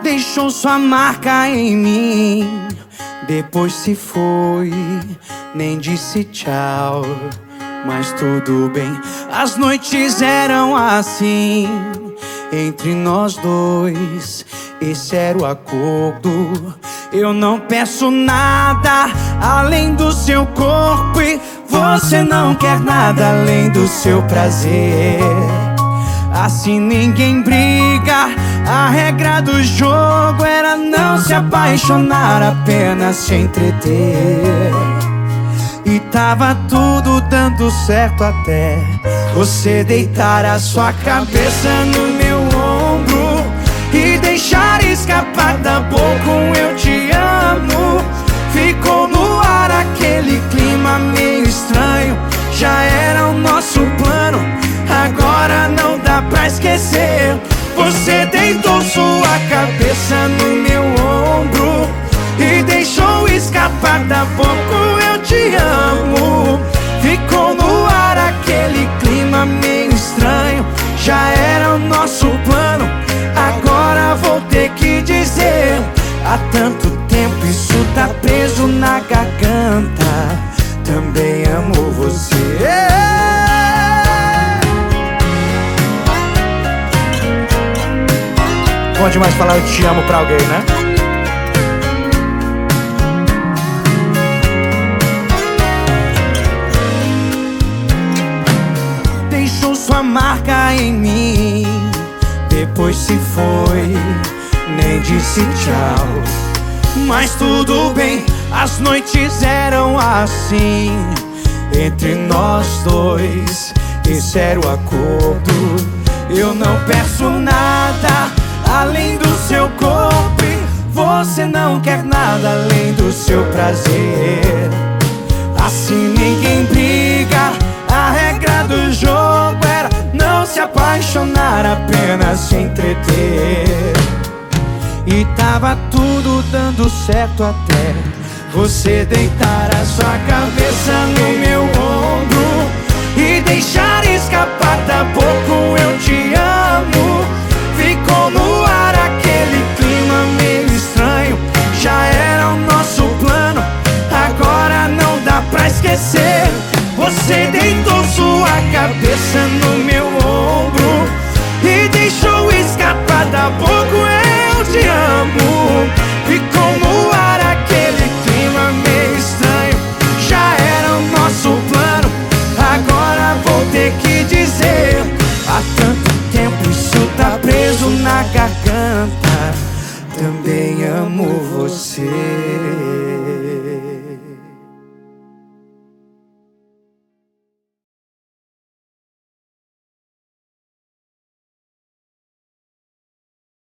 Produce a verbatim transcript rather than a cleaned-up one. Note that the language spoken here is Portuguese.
Deixou sua marca em mim, depois se foi, nem disse tchau. Mas tudo bem, as noites eram assim, entre nós dois, esse era o acordo. Eu não peço nada além do seu corpo, e você não quer nada além do seu prazer. Assim ninguém briga, a regra do jogo era não se apaixonar, apenas se entreter. E tava tudo dando certo até você deitar a sua cabeça no meu ombro e deixar escapar da boca um eu te amo. Ficou no ar aquele clima meio estranho, já era o nosso plano, agora não dá pra esquecer. Você deitou sua cabeça no meu ombro e deixou escapar da boca o eu te amo. Ficou no ar aquele clima meio estranho, já era o nosso plano, agora vou ter que dizer: há tanto tempo isso tá preso na garganta, também amo você. Bom demais falar eu te amo pra alguém, né? Deixou sua marca em mim, depois se foi, nem disse tchau. Mas tudo bem, as noites eram assim, entre nós dois, esse era o acordo. Eu não peço nada além do seu corpo, e você não quer nada além do seu prazer. Assim ninguém briga, a regra do jogo era não se apaixonar, apenas se entreter. E tava tudo dando certo até você deitar a sua cabeça no meu ombro e deixar escapar da boca o eu te amo. Ficou no ar aquele clima meio estranho, já era o nosso plano, agora não dá pra esquecer. Você deitou sua cabeça no meu ombro e deixou escapar da boca eu te amo. Ficou no ar aquele clima meio estranho, já era o nosso plano, agora vou ter que dizer: há tanto tempo isso tá preso na garganta, também amo você.